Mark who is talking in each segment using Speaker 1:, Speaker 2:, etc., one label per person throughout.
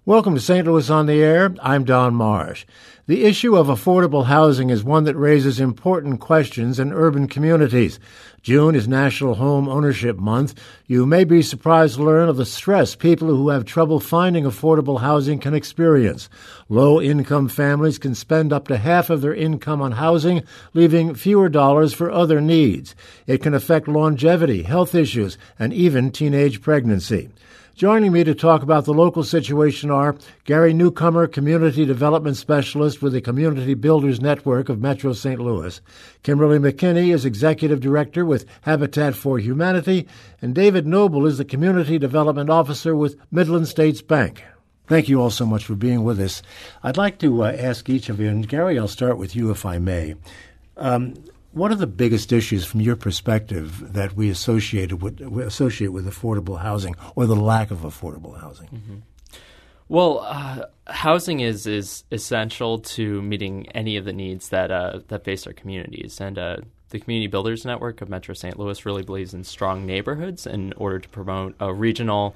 Speaker 1: Welcome to St. Louis on the Air. I'm Don Marsh. The issue of affordable housing is one that raises important questions in urban communities. June is National Home Ownership Month. You may be surprised to learn of the stress people who have trouble finding affordable housing can experience. Low-income families can spend up to half of their income on housing, leaving fewer dollars for other needs. It can affect longevity, health issues, and even teenage pregnancy. Joining me to talk about the local situation are Gary Newcomer, Community Development Specialist with the Community Builders Network of Metro St. Louis. Kimberly McKinney is Executive Director with Habitat for Humanity. And David Noble is the Community Development Officer with Midland States Bank. Thank you all so much for being with us. I'd like to ask each of you, and Gary, I'll start with you if I may. What are the biggest issues from your perspective that we associate with affordable housing or the lack of affordable housing?
Speaker 2: Mm-hmm. Well, housing is essential to meeting any of the needs that face our communities. And the Community Builders Network of Metro St. Louis really believes in strong neighborhoods in order to promote the regional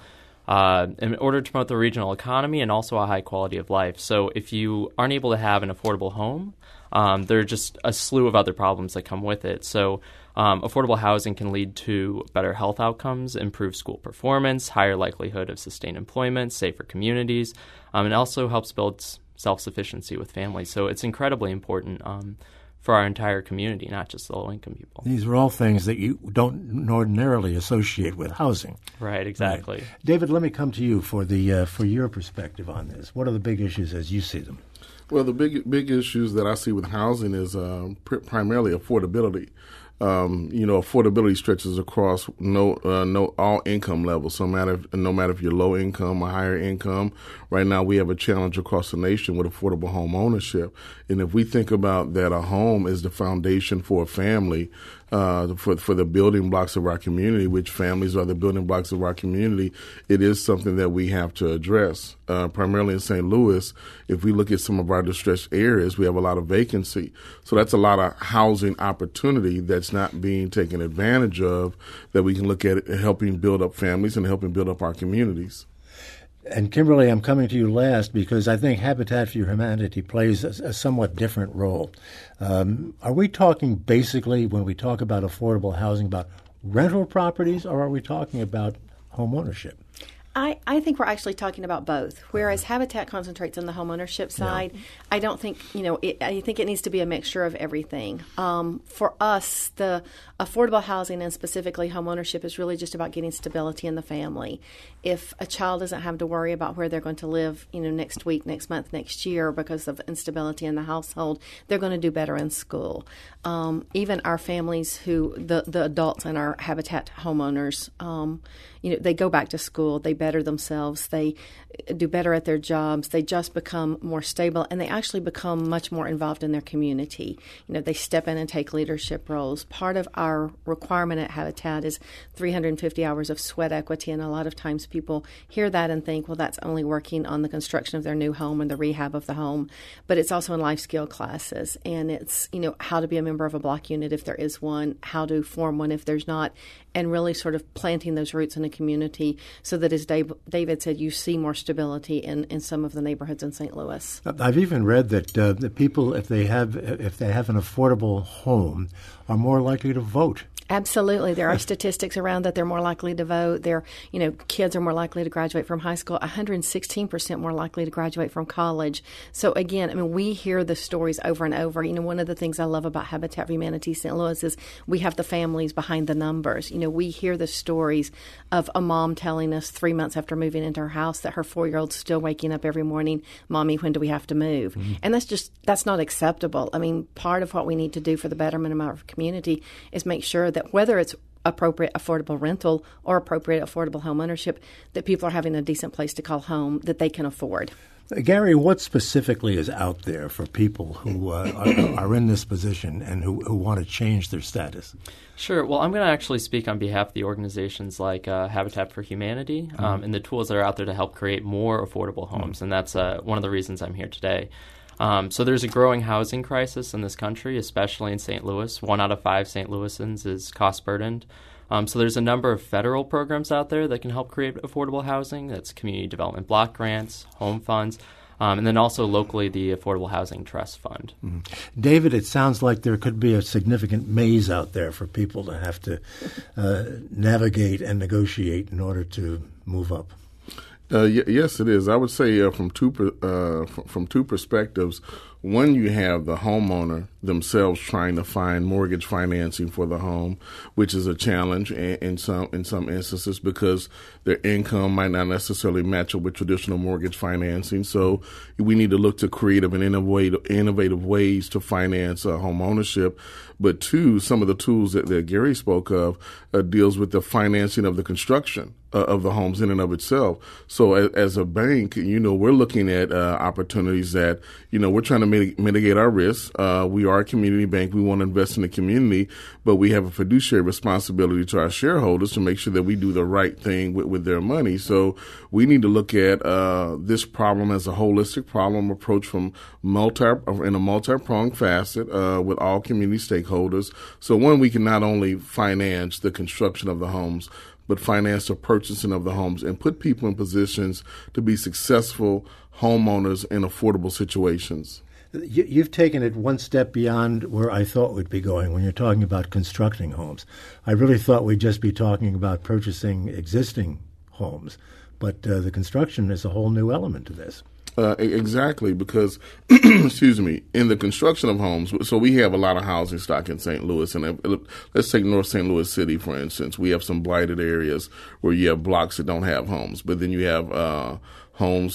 Speaker 2: economy and also a high quality of life. So if you aren't able to have an affordable home, there are just a slew of other problems that come with it. So affordable housing can lead to better health outcomes, improved school performance, higher likelihood of sustained employment, safer communities, and also helps build self-sufficiency with families. So it's incredibly important for our entire community, not just the low-income people.
Speaker 1: These are all things that you don't ordinarily associate with housing.
Speaker 2: Right, exactly.
Speaker 1: Right. David, let me come to you for your perspective on this. What are the big issues as you see them?
Speaker 3: Well, the big issues that I see with housing is primarily affordability. Affordability stretches across all income levels. So no matter if you're low income or higher income, right now we have a challenge across the nation with affordable home ownership. And if we think about that, a home is the foundation for a family, for the building blocks of our community, which families are the building blocks of our community. It is something that we have to address. Primarily in St. Louis, if we look at some of our distressed areas, we have a lot of vacancy. So that's a lot of housing opportunity that's not being taken advantage of, that we can look at helping build up families and helping build up our communities.
Speaker 1: And Kimberly, I'm coming to you last because I think Habitat for Humanity plays a somewhat different role. Are we talking basically, when we talk about affordable housing, about rental properties, or are we talking about home ownership?
Speaker 4: I think we're actually talking about both. Whereas Habitat concentrates on the homeownership side, yeah. I don't think, I think it needs to be a mixture of everything. For us, the affordable housing and specifically homeownership is really just about getting stability in the family. If a child doesn't have to worry about where they're going to live, next week, next month, next year because of instability in the household, they're going to do better in school. Even our families the adults in our Habitat homeowners, they go back to school, they better themselves, they do better at their jobs, they just become more stable, and they actually become much more involved in their community. They step in and take leadership roles. Part of our requirement at Habitat is 350 hours of sweat equity, and a lot of times people hear that and think, well, that's only working on the construction of their new home and the rehab of the home, but it's also in life skill classes, and it's, how to be a member of a block unit if there is one, how to form one if there's not, and really sort of planting those roots in a community so that, as David said, you see more stability in some of the neighborhoods in St. Louis.
Speaker 1: I've even read that the people, if they have an affordable home, are more likely to vote.
Speaker 4: Absolutely. There are statistics around that they're more likely to vote. Kids are more likely to graduate from high school, 116% more likely to graduate from college. So again, we hear the stories over and over. One of the things I love about Habitat for Humanity St. Louis is we have the families behind the numbers. We hear the stories of a mom telling us 3 months after moving into her house that her 4-year-old's still waking up every morning, Mommy, when do we have to move? Mm-hmm. And that's not acceptable. Part of what we need to do for the betterment of our community is make sure that whether it's appropriate affordable rental or appropriate affordable home ownership, that people are having a decent place to call home that they can afford.
Speaker 1: Gary, what specifically is out there for people who are in this position and who want to change their status?
Speaker 2: Sure. Well, I'm going to actually speak on behalf of the organizations like Habitat for Humanity and the tools that are out there to help create more affordable homes, and that's one of the reasons I'm here today. So there's a growing housing crisis in this country, especially in St. Louis. 1 out of 5 St. Louisans is cost-burdened. So there's a number of federal programs out there that can help create affordable housing. That's community development block grants, home funds, and then also locally the Affordable Housing Trust Fund.
Speaker 1: Mm-hmm. David, it sounds like there could be a significant maze out there for people to have to navigate and negotiate in order to move up.
Speaker 3: Yes, it is. I would say from two perspectives. One, you have the homeowner themselves trying to find mortgage financing for the home, which is a challenge in some instances because their income might not necessarily match up with traditional mortgage financing. So we need to look to creative and innovative ways to finance home ownership. But two, some of the tools that Gary spoke of deals with the financing of the construction of the homes in and of itself. So as a bank, we're looking at opportunities that, we're trying to mitigate our risks. We are a community bank. We want to invest in the community, but we have a fiduciary responsibility to our shareholders to make sure that we do the right thing with their money. So we need to look at this problem as a holistic problem approach in a multi-pronged facet with all community stakeholders. So one, we can not only finance the construction of the homes, but finance the purchasing of the homes and put people in positions to be successful homeowners in affordable situations.
Speaker 1: You've taken it one step beyond where I thought we'd be going when you're talking about constructing homes. I really thought we'd just be talking about purchasing existing homes, but the construction is a whole new element to this.
Speaker 3: Exactly, because, excuse me, in the construction of homes, so we have a lot of housing stock in St. Louis, and let's take North St. Louis City, for instance. We have some blighted areas where you have blocks that don't have homes, but then you have homes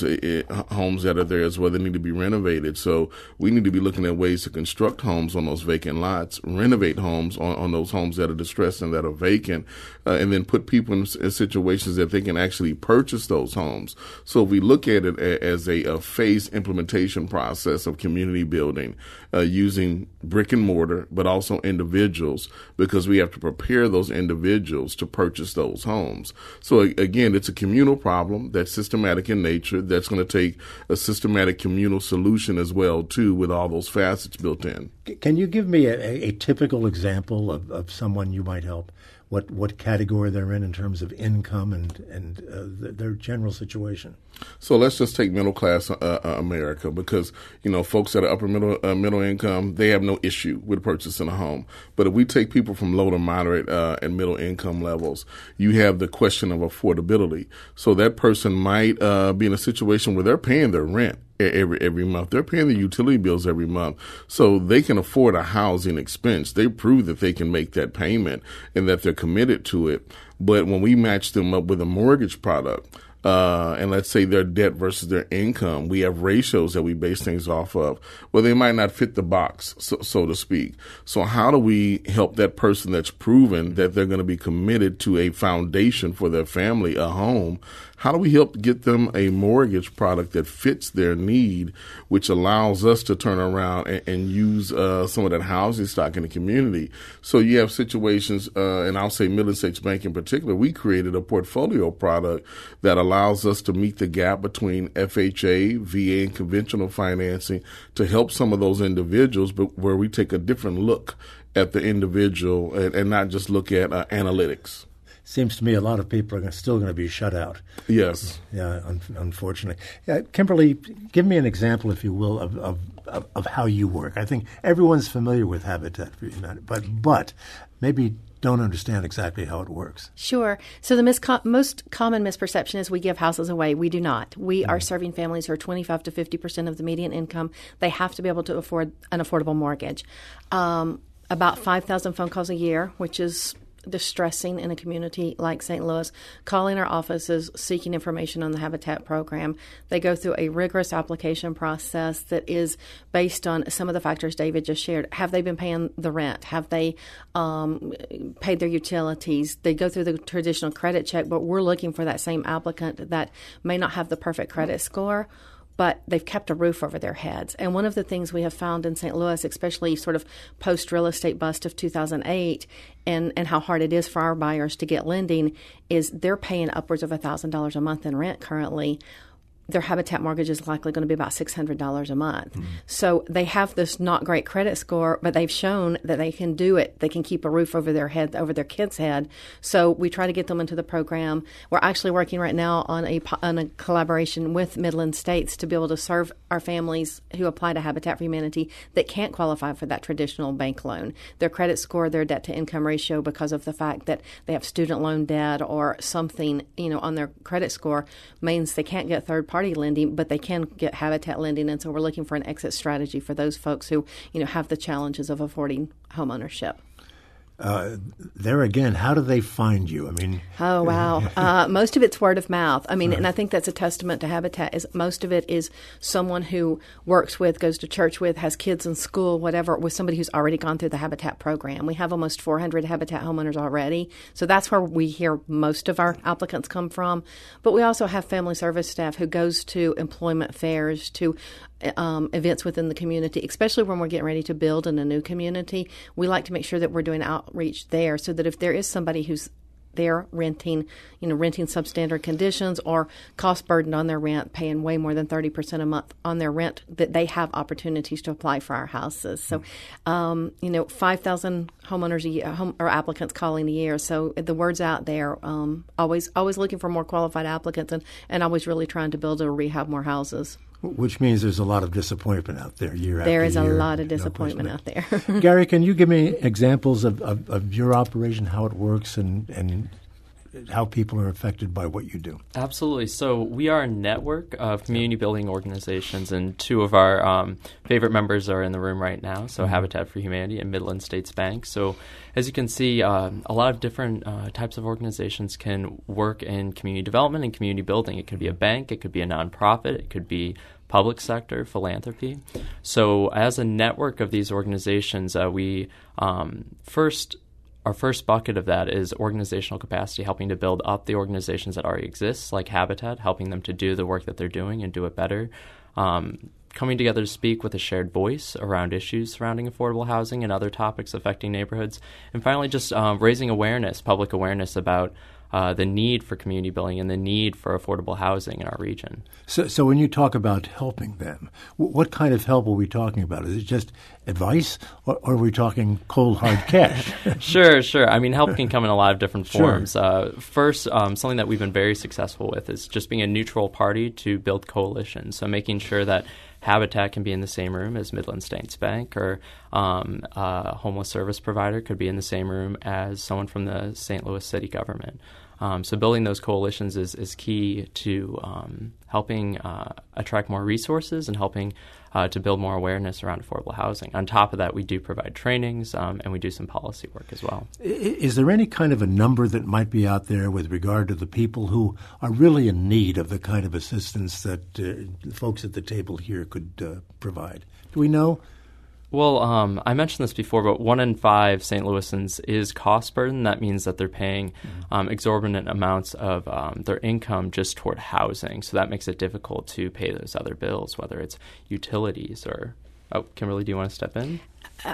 Speaker 3: that are there as well that need to be renovated. So we need to be looking at ways to construct homes on those vacant lots, renovate homes on those homes that are distressed and that are vacant, and then put people in situations that they can actually purchase those homes. So if we look at it as a phased implementation process of community building, using brick and mortar, but also individuals, because we have to prepare those individuals to purchase those homes. So again, it's a communal problem that's systematic in nature, that's going to take a systematic communal solution as well, too, with all those facets built in.
Speaker 1: Can you give me a typical example of someone you might help? What category they're in terms of income and their general situation?
Speaker 3: So let's just take middle class America, because folks that are upper middle income, they have no issue with purchasing a home. But if we take people from low to moderate and middle income levels, you have the question of affordability. So that person might be in a situation where they're paying their rent every month. They're paying the utility bills every month. So they can afford a housing expense. They prove that they can make that payment and that they're committed to it. But when we match them up with a mortgage product, and let's say their debt versus their income, we have ratios that we base things off of. Well, they might not fit the box, so to speak. So how do we help that person that's proven that they're going to be committed to a foundation for their family, a home? How do we help get them a mortgage product that fits their need, which allows us to turn around and use some of that housing stock in the community? So you have situations, and I'll say Midland States Bank in particular, we created a portfolio product that allows us to meet the gap between FHA, VA, and conventional financing to help some of those individuals, but where we take a different look at the individual and not just look at analytics.
Speaker 1: Seems to me a lot of people are still going to be shut out.
Speaker 3: Yes.
Speaker 1: Yeah, unfortunately. Kimberly, give me an example, if you will, of how you work. I think everyone's familiar with Habitat for Humanity, but maybe don't understand exactly how it works.
Speaker 4: Sure. So the most common misperception is we give houses away. We do not. We are serving families who are 25 to 50% of the median income. They have to be able to afford an affordable mortgage. About 5,000 phone calls a year, which is distressing in a community like St. Louis, calling our offices, seeking information on the Habitat program. They go through a rigorous application process that is based on some of the factors David just shared. Have they been paying the rent? Have they paid their utilities? They go through the traditional credit check, but we're looking for that same applicant that may not have the perfect credit score, but they've kept a roof over their heads. And one of the things we have found in St. Louis, especially sort of post-real estate bust of 2008, and how hard it is for our buyers to get lending, is they're paying upwards of $1,000 a month in rent currently. their Habitat mortgage is likely going to be about $600 a month. So they have this not great credit score, but they've shown that they can do it. They can keep a roof over their head, over their kid's head. So we try to get them into the program. We're actually working right now on a collaboration with Midland States to be able to serve our families who apply to Habitat for Humanity that can't qualify for that traditional bank loan. Their credit score, their debt to income ratio, because of the fact that they have student loan debt or something, on their credit score, means they can't get third-party lending, but they can get Habitat lending. And so we're looking for an exit strategy for those folks who, have the challenges of affording home ownership.
Speaker 1: There again, how do they find you?
Speaker 4: Oh, wow. Most of it's word of mouth. And I think that's a testament to Habitat, is most of it is someone who works with, goes to church with, has kids in school, whatever, with somebody who's already gone through the Habitat program. We have almost 400 Habitat homeowners already. So that's where we hear most of our applicants come from. But we also have family service staff who goes to employment fairs, to events within the community, especially when we're getting ready to build in a new community. We like to make sure that we're doing outreach there, so that if there is somebody who's there renting substandard conditions or cost burdened on their rent, paying way more than 30% a month on their rent, that they have opportunities to apply for our houses. So, 5,000 homeowners a year, or applicants calling a year. So the word's out there. Always looking for more qualified applicants, and always really trying to build or rehab more houses.
Speaker 1: Which means there's a lot of disappointment out there year after year.
Speaker 4: There is a lot of disappointment out there.
Speaker 1: Gary, can you give me examples of your operation, how it works, and how people are affected by what you do?
Speaker 2: Absolutely. So we are a network of community building organizations, and two of our favorite members are in the room right now, so Habitat for Humanity and Midland States Bank. So as you can see, a lot of different types of organizations can work in community development and community building. It could be a bank, it could be a nonprofit, it could be public sector, philanthropy. So as a network of these organizations, we our first bucket of that is organizational capacity, helping to build up the organizations that already exist, like Habitat, helping them to do the work that they're doing and do it better. Coming together to speak with a shared voice around issues surrounding affordable housing and other topics affecting neighborhoods. And finally, just raising awareness, public awareness about the need for community building and the need for affordable housing in our region.
Speaker 1: So when you talk about helping them, what kind of help are we talking about? Is it just advice, or are we talking cold, hard cash?
Speaker 2: Sure. Help can come in a lot of different forms. Sure. First, something that we've been very successful with is just being a neutral party to build coalitions. So making sure that Habitat can be in the same room as Midland States Bank, or a homeless service provider could be in the same room as someone from the St. Louis city government. So building those coalitions is key to helping attract more resources and helping to build more awareness around affordable housing. On top of that, we do provide trainings and we do some policy work as well.
Speaker 1: Is there any kind of a number that might be out there with regard to the people who are really in need of the kind of assistance that the folks at the table here could provide? Do we know?
Speaker 2: Well, I mentioned this before, but 1 in 5 St. Louisans is cost burden. That means that they're paying exorbitant amounts of their income just toward housing. So that makes it difficult to pay those other bills, whether it's utilities or Kimberly, do you want to step in?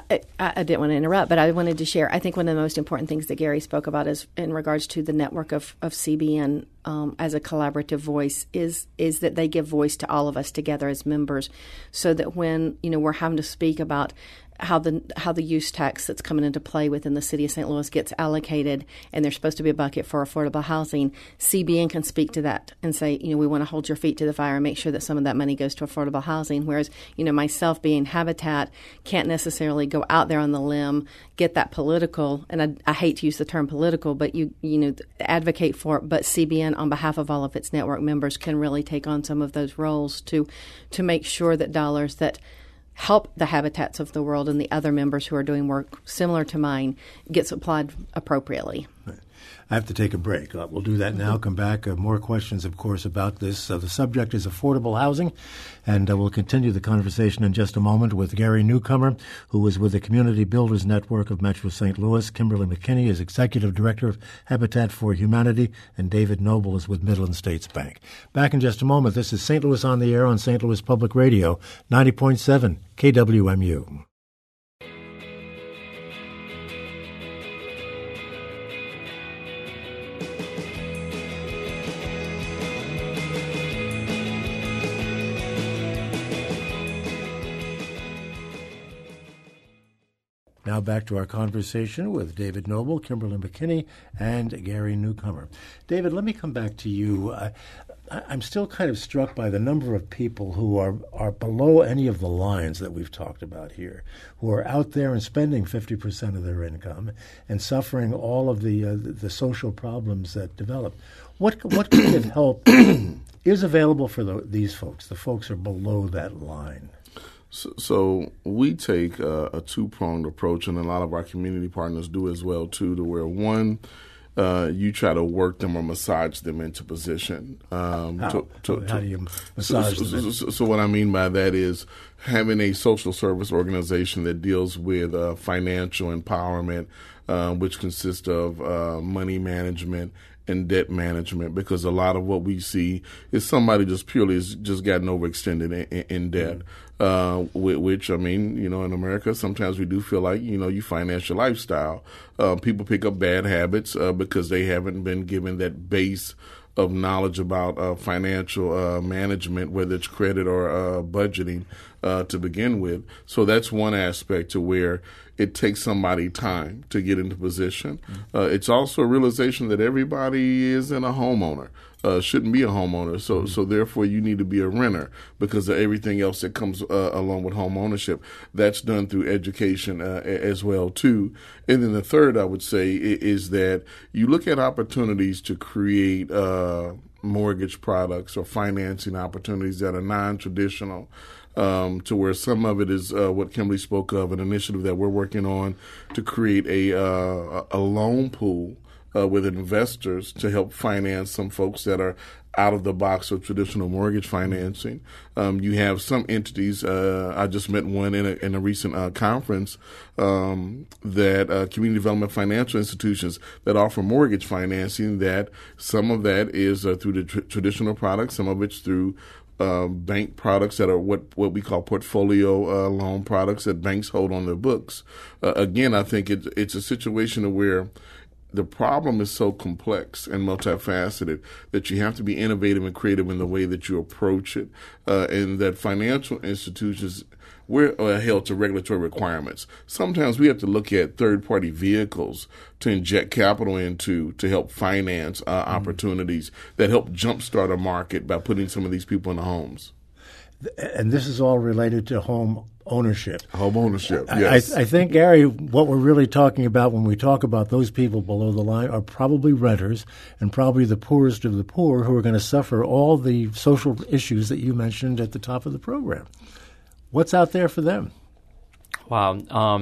Speaker 4: I didn't want to interrupt, but I wanted to share. I think one of the most important things that Gary spoke about is in regards to the network of CBN as a collaborative voice is that they give voice to all of us together as members, so that when we're having to speak about how the use tax that's coming into play within the city of St. Louis gets allocated, and there's supposed to be a bucket for affordable housing, CBN can speak to that and say, we want to hold your feet to the fire and make sure that some of that money goes to affordable housing. Whereas, myself being Habitat can't necessarily go out there on the limb, get that political, and I hate to use the term political, but you advocate for it. But CBN, on behalf of all of its network members, can really take on some of those roles to make sure that dollars that help the Habitats of the world and the other members who are doing work similar to mine gets applied appropriately.
Speaker 1: I have to take a break. We'll do that now. Come back. More questions, of course, about this. The subject is affordable housing, and we'll continue the conversation in just a moment with Gary Newcomer, who is with the Community Builders Network of Metro St. Louis. Kimberly McKinney is Executive Director of Habitat for Humanity, and David Noble is with Midland States Bank. Back in just a moment. This is St. Louis on the Air on St. Louis Public Radio, 90.7 KWMU. Now back to our conversation with David Noble, Kimberly McKinney, and Gary Newcomer. David, let me come back to you. I'm still kind of struck by the number of people who are below any of the lines that we've talked about here, who are out there and spending 50% of their income and suffering all of the social problems that develop. What kind of help is available for these folks, the folks who are below that line?
Speaker 3: So we take a two-pronged approach, and a lot of our community partners do as well, too, to where one, you try to work them or massage them into position.
Speaker 1: How do you massage them?
Speaker 3: So what I mean by that is having a social service organization that deals with financial empowerment, which consists of money management and debt management, because a lot of what we see is somebody just purely has just gotten overextended in debt. Which, I mean, in America, sometimes we do feel like, you finance your lifestyle. People pick up bad habits because they haven't been given that base of knowledge about financial management, whether it's credit or budgeting to begin with. So that's one aspect to where it takes somebody time to get into position. It's also a realization that everybody isn't a homeowner. Shouldn't be a homeowner. So therefore you need to be a renter because of everything else that comes along with home ownership. That's done through education as well too. And then the third, I would say, is that you look at opportunities to create mortgage products or financing opportunities that are non-traditional. To where some of it is what Kimberly spoke of, an initiative that we're working on to create a loan pool with investors to help finance some folks that are out of the box of traditional mortgage financing. You have some entities, I just met one in a recent conference, that community development financial institutions that offer mortgage financing, that some of that is through the traditional products, some of it's through bank products that are what we call portfolio loan products that banks hold on their books. Again, I think it's a situation where the problem is so complex and multifaceted that you have to be innovative and creative in the way that you approach it, and that financial institutions, we're held to regulatory requirements. Sometimes we have to look at third-party vehicles to inject capital into to help finance opportunities that help jumpstart a market by putting some of these people in the homes.
Speaker 1: And this is all related to home ownership.
Speaker 3: Home ownership, yes.
Speaker 1: I think, Gary, what we're really talking about when we talk about those people below the line are probably renters and probably the poorest of the poor who are going to suffer all the social issues that you mentioned at the top of the program. What's out there for them?
Speaker 2: Wow.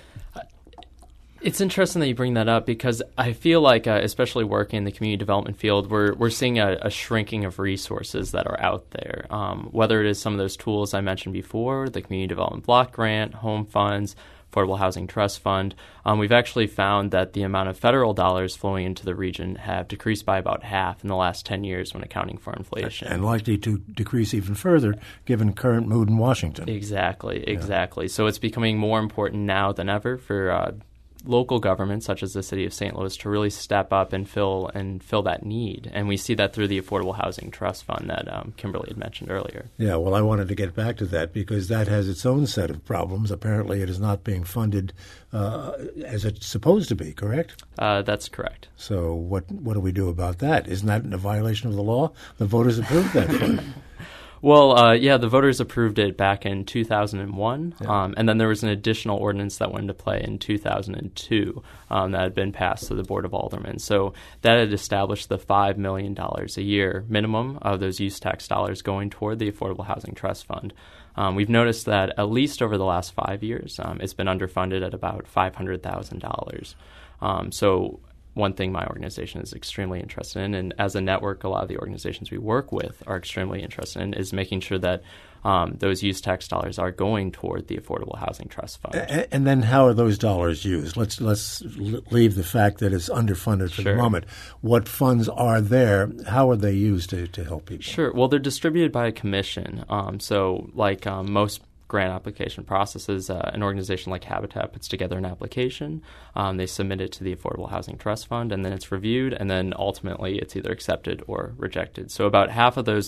Speaker 2: It's interesting that you bring that up because I feel like, especially working in the community development field, we're seeing a shrinking of resources that are out there. Whether it is some of those tools I mentioned before, the Community Development Block Grant, home funds, Affordable Housing Trust Fund, we've actually found that the amount of federal dollars flowing into the region have decreased by about half in the last 10 years when accounting for inflation.
Speaker 1: And likely to decrease even further given current mood in Washington.
Speaker 2: Exactly. So it's becoming more important now than ever for local governments, such as the city of St. Louis, to really step up and fill that need. And we see that through the Affordable Housing Trust Fund that Kimberly had mentioned earlier.
Speaker 1: Yeah, well, I wanted to get back to that because that has its own set of problems. Apparently it is not being funded as it's supposed to be, correct?
Speaker 2: That's correct.
Speaker 1: So what do we do about that? Isn't that a violation of the law? The voters approved that fund.
Speaker 2: Well, the voters approved it back in 2001, and then there was an additional ordinance that went into play in 2002 that had been passed to the Board of Aldermen. So that had established the $5 million a year minimum of those use tax dollars going toward the Affordable Housing Trust Fund. We've noticed that at least over the last 5 years, it's been underfunded at about $500,000. So one thing my organization is extremely interested in, and as a network, a lot of the organizations we work with are extremely interested in, is making sure that those use tax dollars are going toward the Affordable Housing Trust Fund.
Speaker 1: And then how are those dollars used? Let's leave the fact that it's underfunded for the moment. What funds are there? How are they used to help people?
Speaker 2: Sure. Well, they're distributed by a commission. So like most grant application processes, an organization like Habitat puts together an application. They submit it to the Affordable Housing Trust Fund, and then it's reviewed, and then ultimately it's either accepted or rejected. So about half of those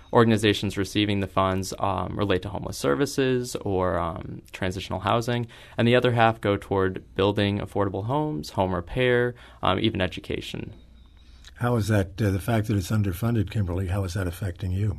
Speaker 2: organizations receiving the funds relate to homeless services or transitional housing, and the other half go toward building affordable homes, home repair, even education.
Speaker 1: How is that, the fact that it's underfunded, Kimberly, how is that affecting you?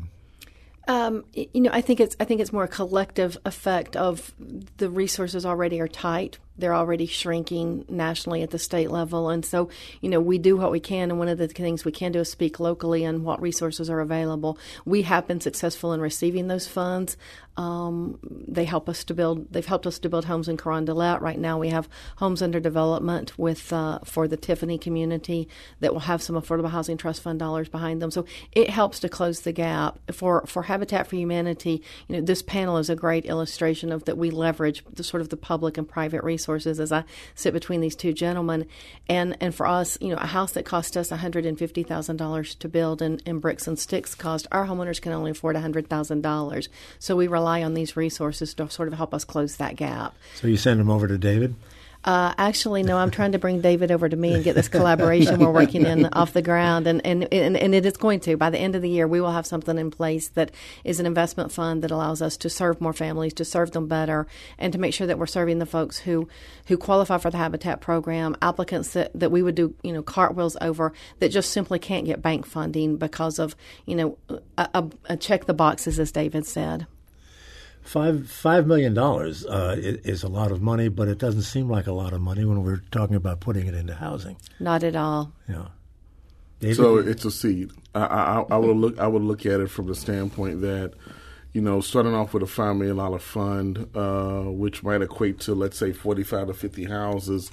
Speaker 4: I think it's more a collective effect of the resources already are tight. They're already shrinking nationally at the state level. And so, we do what we can. And one of the things we can do is speak locally on what resources are available. We have been successful in receiving those funds. They've helped us to build homes in Carondelet. Right now we have homes under development for the Tiffany community that will have some Affordable Housing Trust Fund dollars behind them. So it helps to close the gap. For Habitat for Humanity, this panel is a great illustration of that we leverage the public and private resources as I sit between these two gentlemen. And for us, a house that cost us $150,000 to build in bricks and sticks cost, our homeowners can only afford $100,000. So we rely on these resources to sort of help us close that gap.
Speaker 1: So you send them over to David?
Speaker 4: Actually, no, I'm trying to bring David over to me and get this collaboration we're working in off the ground. And it is going to. By the end of the year, we will have something in place that is an investment fund that allows us to serve more families, to serve them better, and to make sure that we're serving the folks who qualify for the Habitat program, applicants that we would do, cartwheels over that just simply can't get bank funding because of, a check the boxes, as David said.
Speaker 1: $5 million is a lot of money, but it doesn't seem like a lot of money when we're talking about putting it into housing.
Speaker 4: Not at all.
Speaker 1: Yeah. David?
Speaker 3: So it's a seed. I would look at it from the standpoint that, starting off with a $5 million fund, which might equate to, let's say, 45 to 50 houses,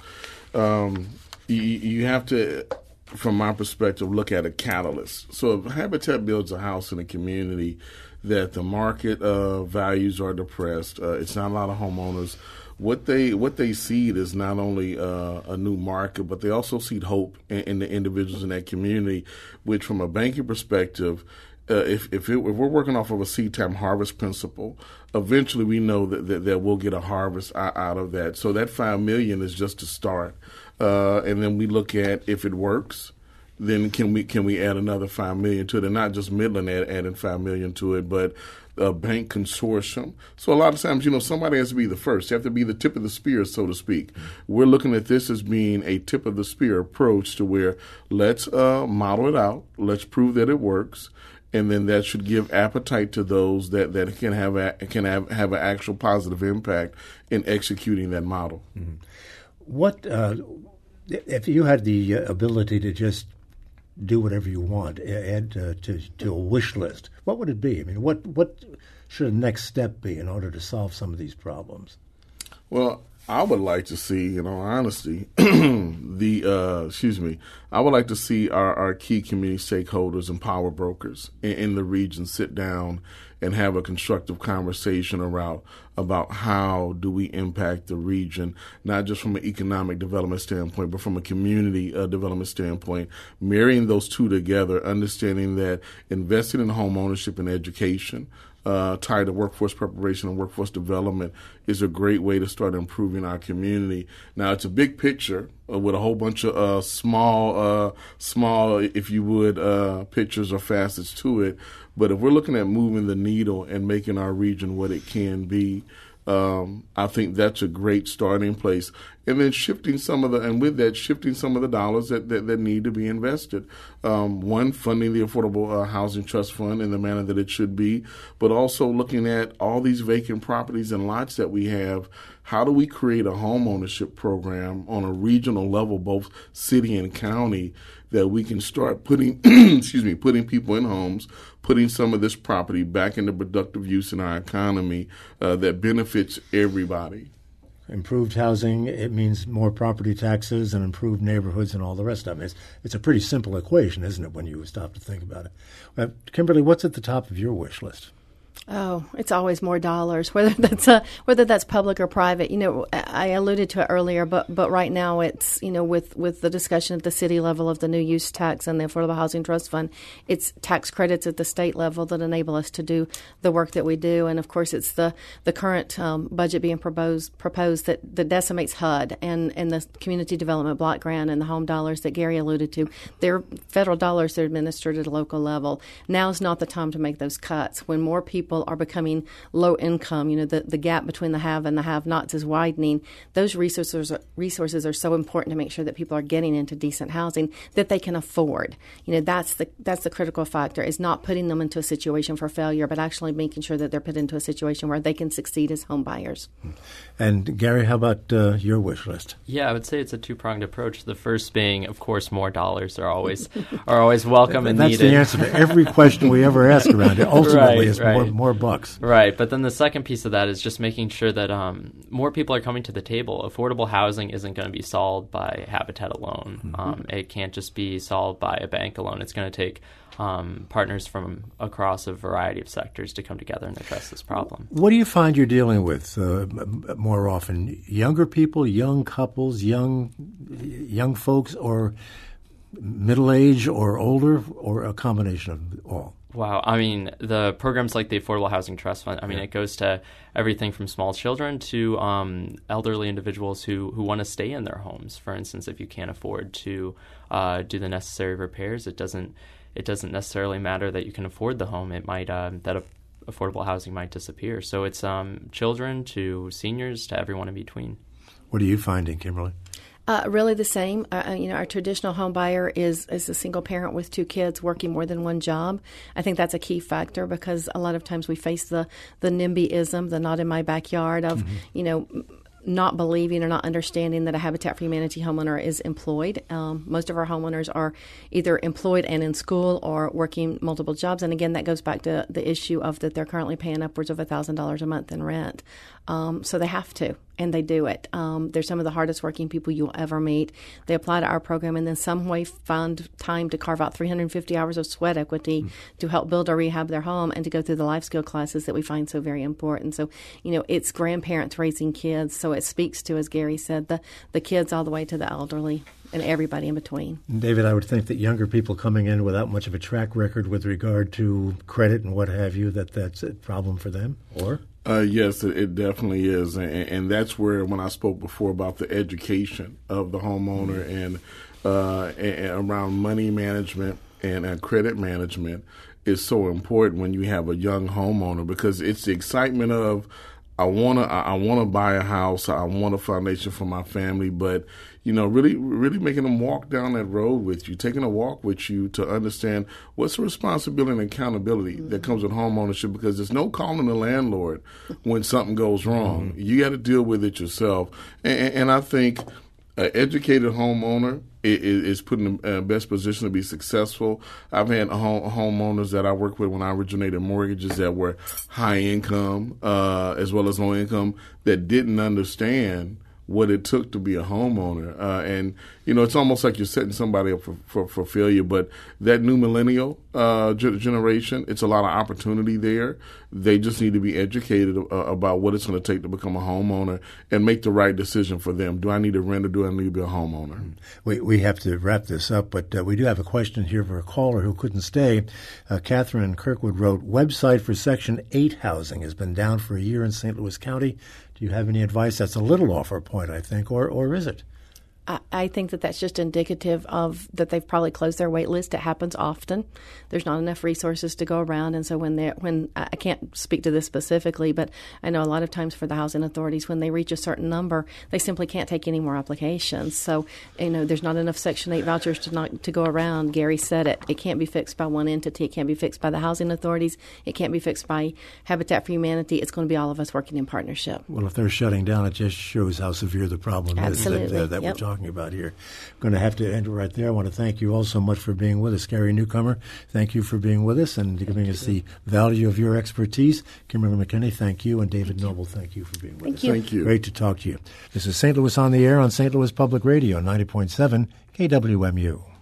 Speaker 3: you have to, from my perspective, look at a catalyst. So if Habitat builds a house in a community that the market values are depressed, it's not a lot of homeowners. What they seed is not only a new market, but they also seed hope in the individuals in that community. Which, from a banking perspective, if we're working off of a seed time harvest principle, eventually we know that we'll get a harvest out of that. So that $5 million is just a start, and then we look at if it works. Then can we add another $5 million to it, and not just Midland adding $5 million to it, but a bank consortium. So a lot of times, somebody has to be the first. You have to be the tip of the spear, so to speak. We're looking at this as being a tip of the spear approach to where let's model it out, let's prove that it works, and then that should give appetite to those that can have an actual positive impact in executing that model.
Speaker 1: Mm-hmm. What if you had the ability to just do whatever you want, add to a wish list, what would it be? I mean, what should the next step be in order to solve some of these problems?
Speaker 3: Well, I would like to see, in all honesty, I would like to see our key community stakeholders and power brokers in the region sit down and have a constructive conversation about how do we impact the region, not just from an economic development standpoint, but from a community development standpoint, marrying those two together, understanding that investing in home ownership and education tied to workforce preparation and workforce development is a great way to start improving our community. Now, it's a big picture with a whole bunch of small, if you would, pictures or facets to it. But if we're looking at moving the needle and making our region what it can be, I think that's a great starting place. And then shifting some of the dollars that need to be invested. One, funding the Affordable Housing Trust Fund in the manner that it should be, but also looking at all these vacant properties and lots that we have. How do we create a home ownership program on a regional level, both city and county, that we can start putting putting people in homes, putting some of this property back into productive use in our economy that benefits everybody.
Speaker 1: Improved housing, it means more property taxes and improved neighborhoods and all the rest of it. It's a pretty simple equation, isn't it, when you stop to think about it? Kimberly, what's at the top of your wish list?
Speaker 4: Oh, it's always more dollars, whether that's public or private. I alluded to it earlier, but right now it's with the discussion at the city level of the new use tax and the Affordable Housing Trust Fund, it's tax credits at the state level that enable us to do the work that we do, and of course it's the current budget being proposed that decimates HUD and the Community Development Block Grant and the home dollars that Gary alluded to. They're federal dollars that are administered at a local level. Now's not the time to make those cuts. When more people are becoming low income, the gap between the have and the have-nots is widening. Those resources are so important to make sure that people are getting into decent housing that they can afford. That's the critical factor, is not putting them into a situation for failure, but actually making sure that they're put into a situation where they can succeed as home buyers.
Speaker 1: And Gary, how about your wish list?
Speaker 2: Yeah, I would say it's a two-pronged approach. The first being, of course, more dollars are always welcome and
Speaker 1: That's
Speaker 2: needed.
Speaker 1: That's the answer to every question we ever ask around it. Ultimately, is more bucks.
Speaker 2: Right, but then the second piece of that is just making sure that more people are coming to the table. Affordable housing isn't going to be solved by Habitat alone. It can't just be solved by a bank alone. It's going to take partners from across a variety of sectors to come together and address this problem.
Speaker 1: What do you find you're dealing with more often? Younger people, young couples, young folks, or middle age or older, or a combination of all?
Speaker 2: Wow. I mean, the programs like the Affordable Housing Trust Fund, it goes to everything from small children to elderly individuals who want to stay in their homes. For instance, if you can't afford to do the necessary repairs, it doesn't necessarily matter that you can afford the home. It might affordable housing might disappear. So it's children to seniors to everyone in between.
Speaker 1: What are you finding, Kimberly?
Speaker 4: Really the same. Our traditional home buyer is a single parent with 2 kids working more than one job. I think that's a key factor, because a lot of times we face the NIMBYism, the not in my backyard of, not believing or not understanding that a Habitat for Humanity homeowner is employed. Most of our homeowners are either employed and in school or working multiple jobs. And again, that goes back to the issue of that they're currently paying upwards of $1,000 a month in rent. So they have to, and they do it. They're some of the hardest working people you'll ever meet. They apply to our program and then some way find time to carve out 350 hours of sweat equity to help build or rehab their home and to go through the life skill classes that we find so very important. So, it's grandparents raising kids. So it speaks to, as Gary said, the kids all the way to the elderly and everybody in between.
Speaker 1: David, I would think that younger people coming in without much of a track record with regard to credit and what have you, that's a problem for them, or?
Speaker 3: Yes, it definitely is. And that's where, when I spoke before about the education of the homeowner and around money management and credit management is so important when you have a young homeowner, because it's the excitement of, I wanna buy a house, I want a foundation for my family, but really making them walk down that road with you, taking a walk with you to understand what's the responsibility and accountability that comes with home ownership, because there's no calling the landlord when something goes wrong. You got to deal with it yourself. And I think an educated homeowner is put in the best position to be successful. I've had homeowners that I worked with when I originated mortgages that were high income as well as low income that didn't understand what it took to be a homeowner. And, it's almost like you're setting somebody up for failure. But that new millennial generation, it's a lot of opportunity there. They just need to be educated about what it's going to take to become a homeowner and make the right decision for them. Do I need to rent or do I need to be a homeowner?
Speaker 1: We have to wrap this up, but we do have a question here for a caller who couldn't stay. Catherine Kirkwood wrote, website for Section 8 housing has been down for a year in St. Louis County. Do you have any advice? That's a little off our point, I think, or is it?
Speaker 4: I think that's just indicative of that they've probably closed their wait list. It happens often. There's not enough resources to go around, and so when I can't speak to this specifically, but I know a lot of times for the housing authorities, when they reach a certain number, they simply can't take any more applications. So there's not enough Section 8 vouchers to go around. Gary said it. It can't be fixed by one entity. It can't be fixed by the housing authorities. It can't be fixed by Habitat for Humanity. It's going to be all of us working in partnership.
Speaker 1: Well, if they're shutting down, it just shows how severe the problem is that we're talking about here. I'm going to have to end it right there. I want to thank you all so much for being with us. Gary Newcomer, thank you for being with us and giving us the value of your expertise. Kimberly McKinney, thank you. And David Noble, thank you for being with us.
Speaker 3: Thank you.
Speaker 1: Great to talk to you. This is St. Louis on the Air on St. Louis Public Radio, 90.7 KWMU.